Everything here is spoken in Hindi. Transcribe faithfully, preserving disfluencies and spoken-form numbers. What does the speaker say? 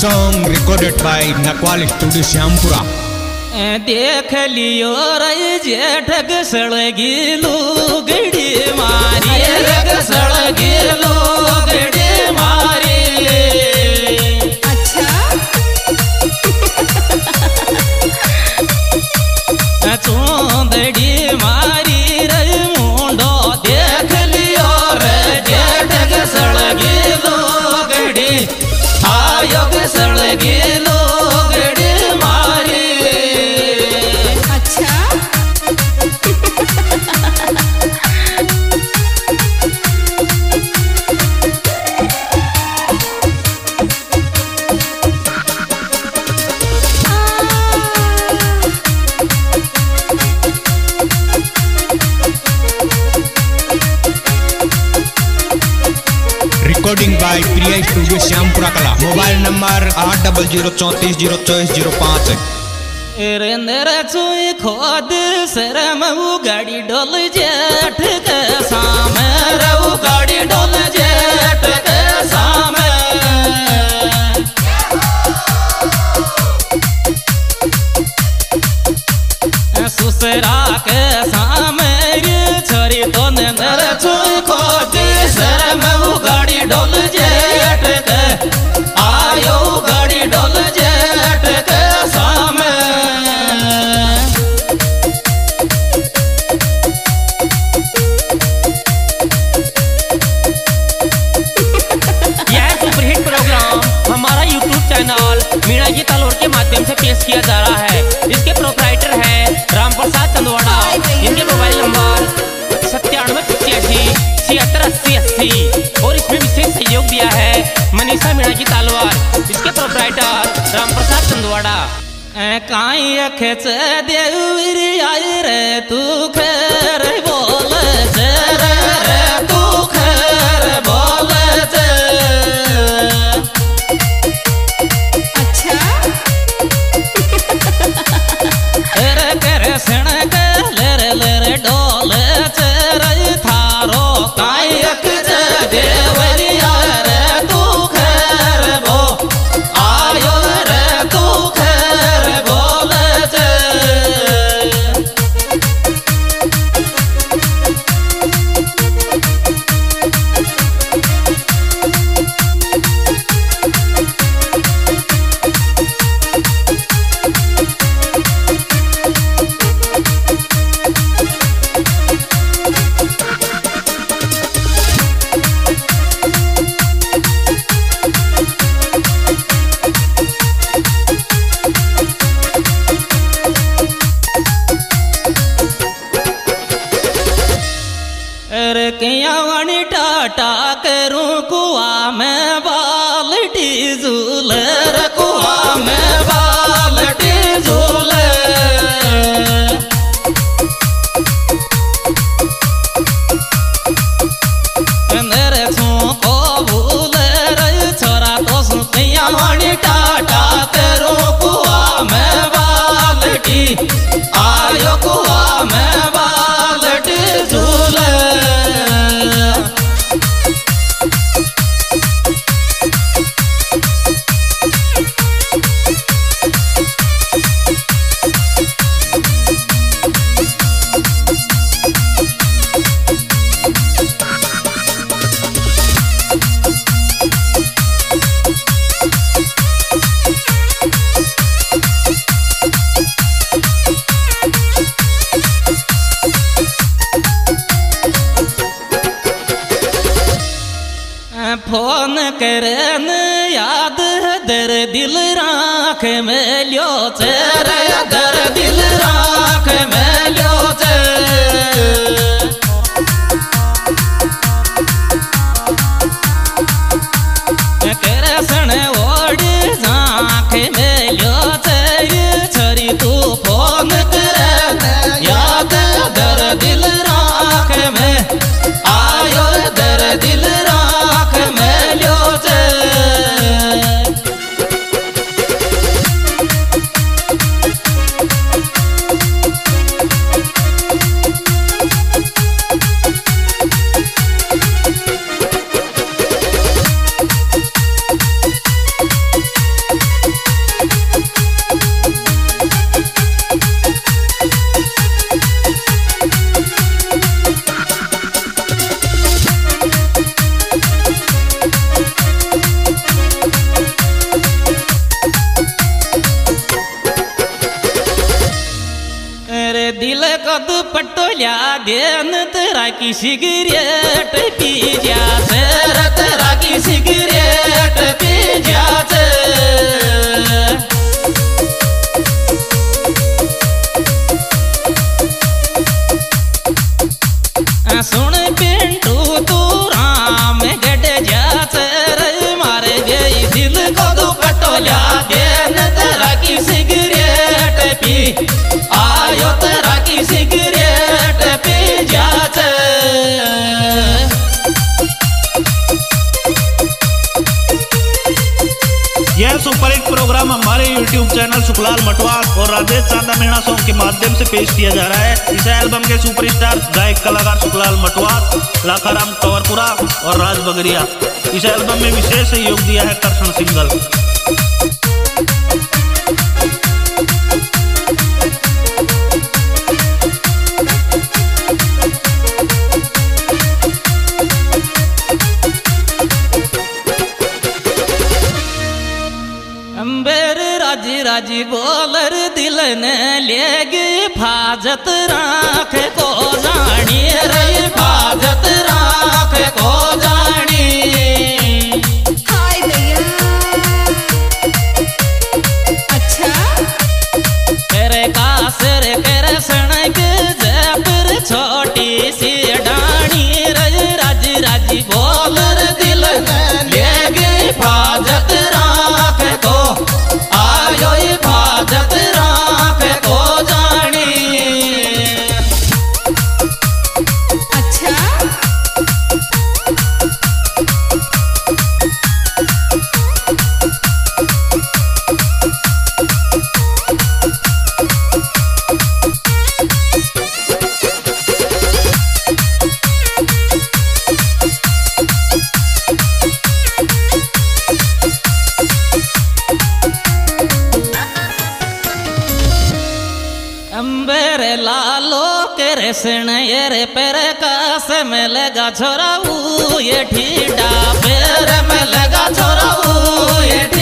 song recorded by Nakwal Studio Syampura. देख लियो रे जेठ सड़गी लुगड़ी मारी रग सड़गी लुगड़ी मारी। अच्छा चूंदड़ी मारी रे मुंडो देख लियो रे जेठ सड़गी लुगड़ी आयोग सड़गी लुगड़ी मारी। अच्छा Recording by Priya Studio Syampura Kala. Mobile number आठ डबल जीरो चौंतीस जीरो चौबीस जीरो पाँच। रेंदर चुई खोद शरम गाड़ी डोल जेठ के सामे रहू गाड़ी डोल जेठ के सामे। सुसरा के सामे छोरी तो नेंदर चुई खोद शरम गाड़ी डोल जेठ के आयो गाड़ी डोल जेठ के सामे। हमारा यूट्यूब चैनल मीणा जी तालोर के माध्यम से पेश किया जा रहा है। इसके प्रोप्राइटर है राम प्रसाद चंदवाड़ा। इनके मोबाइल नंबर सत्तानवे पचासी छिहत्तर अस्सी अस्सी और इसमें विशेष सहयोग दिया है मनीषा मीणा जी तालवार। इसके प्रोप्राइटर राम प्रसाद चंदवाड़ा। काई अखेच देवरी आई रे तू खैर बोल जे रे तू खैर बोल जे। टाटा करूं कुआ में बाल्टी झूल कुआ में बाल्टी झूल। मेरे को भूल रे छोरा तो सुतिया टाटा करूं कुआ में बाल्टी आयो कुआ में बाल्टी झूल। फोन करन याद दर दिल राख में लियो चेहरा दर दिल राख में लियो चे। तेरे सने ओढ़ झांख में लियो चे छोरी तू फोन करन याद दर दिल राख में आयो दर दिल राख में लियो चे। दिल कद पटोल्या देन तेरा की सिगरेट पी जात तेरा की सिगरेट पी जात सुन पिंटू तू राम गड जात रे मारे गई दिल कद पटोल्या देन तेरा की सिगरेट पी आयो तेरा की सिगरेट पी जात। यह सुपरहिट प्रोग्राम हमारे यूट्यूब चैनल सुखलाल मटवास और राजेश चांदा मीणा सॉन्ग के माध्यम से पेश किया जा रहा है। इस एल्बम के सुपरस्टार गायक कलाकार सुखलाल मटवास, लाखाराम कंवरपुरा और राज बगरिया। इस एल्बम में विशेष सहयोग दिया है कर्षण सिंगल। राजी राजी बोलर दिल ने लेगी फाजत राख को जानी रे फाजत राख को जानी। हाय भैया अच्छा तेरे कासर तेरे सनक जबर छोटी सी डानी रे राजी राजी बोलर दिल ने लेगी फाजत राख को आयो फाजत राख को जानी। अच्छा अंबेरे लालो के रेसण ये पेर कास में लगा छोरा ये ठीडा पेर में लगा छोरा ये